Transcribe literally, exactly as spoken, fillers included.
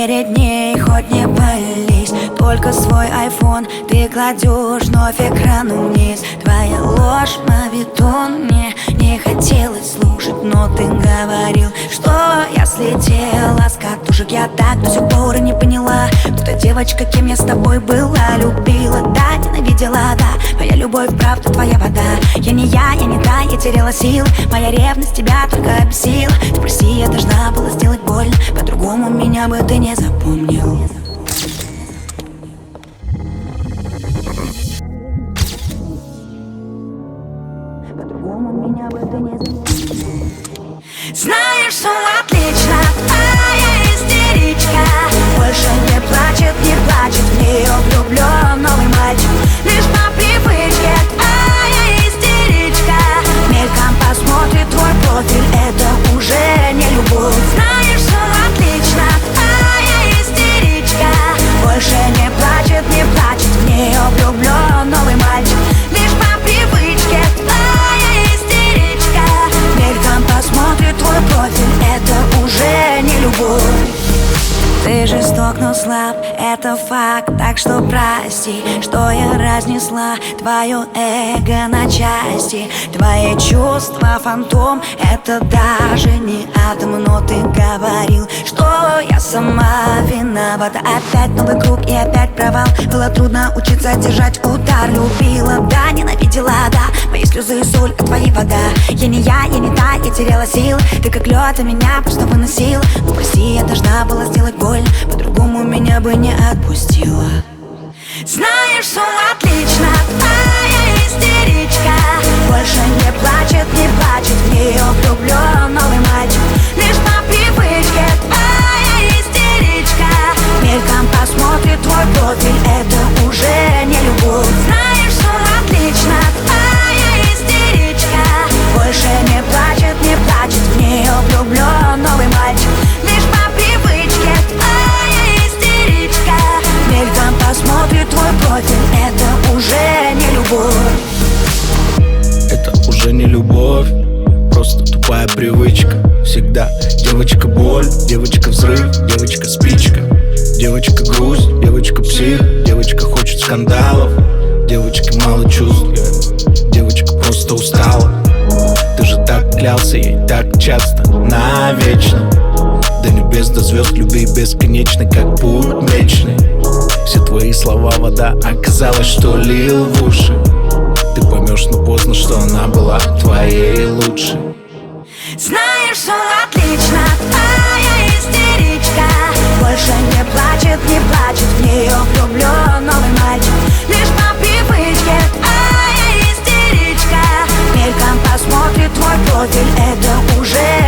перед ней хоть не пались. Только свой айфон ты кладешь вновь экран вниз. Твоя ложь, мавитон, мне не хотелось слушать, но ты говорил, что я слетела с катушек. Я так до сих пор и не поняла, кто та девочка, кем я с тобой была. Любила, да, ненавидела, да, моя любовь, правда, твоя вода. Я не я, я не та, я теряла силы. Моя ревность тебя только обесила. Спроси, я должна была сделать больно, по-другому меня бы ты не запомнил. По-другому меня бы ты не запомнил. Знаешь, все отлично, твоя истеричка больше не плачет, не плачет, в нее влюблен новый мальчик. Лишь по привычке твоя истеричка мельком посмотрит твой профиль, это уже не любовь. Знаешь, все отлично, твоя истеричка больше не плачет, не плачет, в нее влюблен новый мальчик. Лишь по привычке твоя истеричка мельком посмотрит твой профиль, это уже не любовь. Ты жесток, но слаб, это факт, так что прости, что я разнесла твое эго на части. Твои чувства фантом, это даже не атом. Но ты говорил, что я сама виновата. Опять новый круг и опять провал. Было трудно учиться держать удар. Любила, да, ненавидела, да, мои слезы и соль, а твои вода. Я не я, я не та, я теряла силы. Ты как лед, а меня просто выносила. Ну прости, я должна была сделать боль, по-другому меня бы не отпустила. Знаешь, все отлично, твоя истеричка больше не плачет, не плачет, в нее влюблен новый мальчик. Лишь по привычке твоя истеричка мельком посмотрит твой профиль, это уже не любовь. Знаешь, все отлично, твоя истеричка больше не плачет, не плачет, в нее влюблен новый мальчик. Лишь по привычке твоя истеричка мельком посмотрит твой профиль, это уже не любовь. Это уже не любовь, просто тупая привычка. Всегда девочка боль, девочка взрыв, девочка спичка, девочка грусть, девочка псих, девочка хочет скандалов, девочка мало чувств, девочка просто устала. Ты же так клялся ей так часто, навечно. До небес, до звезд, любви бесконечной, как путь млечный. Все твои слова вода, оказалось, что лил в уши. Ты поймешь, но поздно, что она была твоей лучшей. Знаешь, все отлично, твоя истеричка больше не плачет, не плачет, в нее влюблен новый мальчик. Лишь по привычке твоя истеричка мельком посмотрит твой профиль, это уже